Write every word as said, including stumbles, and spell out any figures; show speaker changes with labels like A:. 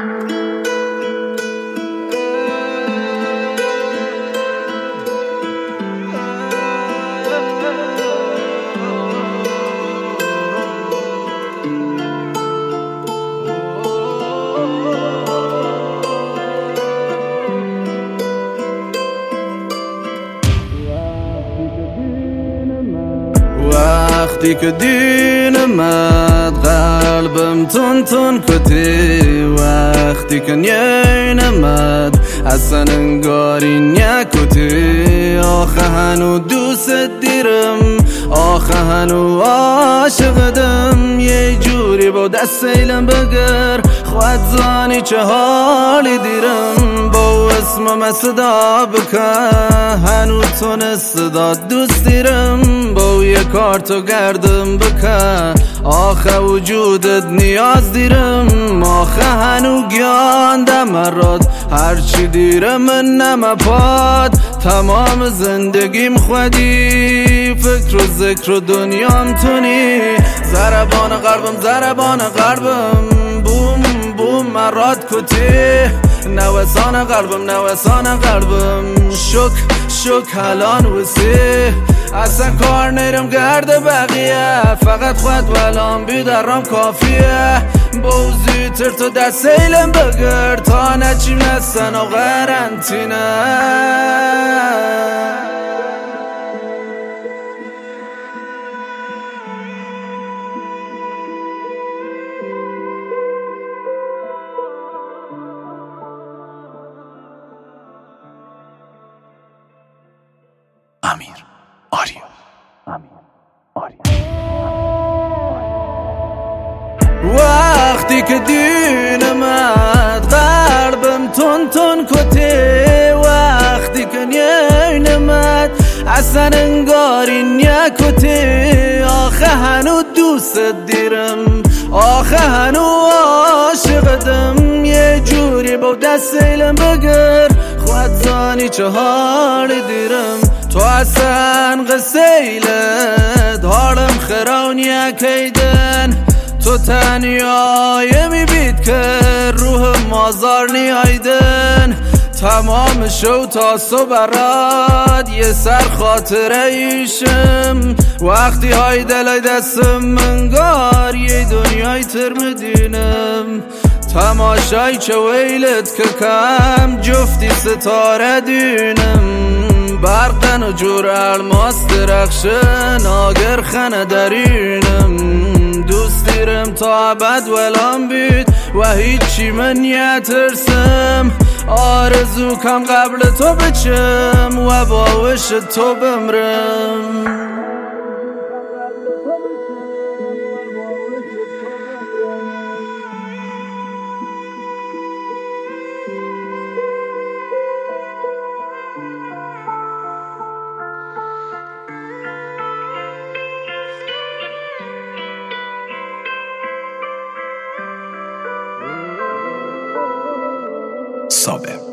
A: وقتی که دین مد قلبم تون تون کتی، وقتی که نین مد اصلا انگاری نکتی. آخه هنو دوست دیرم، آخه هنو عاشقدم، یه جوری با دست ایلم بگر خود زانی چه حالی دیرم. با اسمم صدا بکن هنو تونست داد دوست دیرم، با یه کارتو گردم بکن آخه وجودت نیاز دیرم. آخه هنو گیاندم مراد هرچی دیرم من نمپاد، تمام زندگیم خودی، فکر و ذکر و دنیام تونی. زربان غربم زربان غربم، بوم بوم مراد کتی. نوسان غربم نوسان غربم، شک شک الان وسی. اصلا کار نیرم گرد بقیه، فقط خود ولام بیدرام کافیه. بوزی تر تو دست ایلم بگر تا نچیم نستن و قرنطینه.
B: امیر آریو. امیر آریو.
A: وقتی که دین مد قلبم تون تون کتی، وقتی که نین مد اصلا انگاری نکتی. آخه هنو دوست دیرم، آخه هنو عاشقدم، یه جوری با دست ایلم بگر خود زانی چه حالی دیرم. تو اصلا قصه ایلت حالم خرانی اکیدن، تو تنیایه میبید که روح مازار نیایدن. تمام شو تا صبح برات یه سر خاطره ایشم، وقتی های دلای دستم منگار یه دنیای تر مدینم. تماشای چه ویلت که کم جفتی ستاره دینم، برقن و جور الماس درخشن آگر خنه درینم. دوست دیرم تا ابد ولام بید و هیچی من نترسم. آرزو کم قبل تو بچم و با وش تو بمرم.
B: صابر.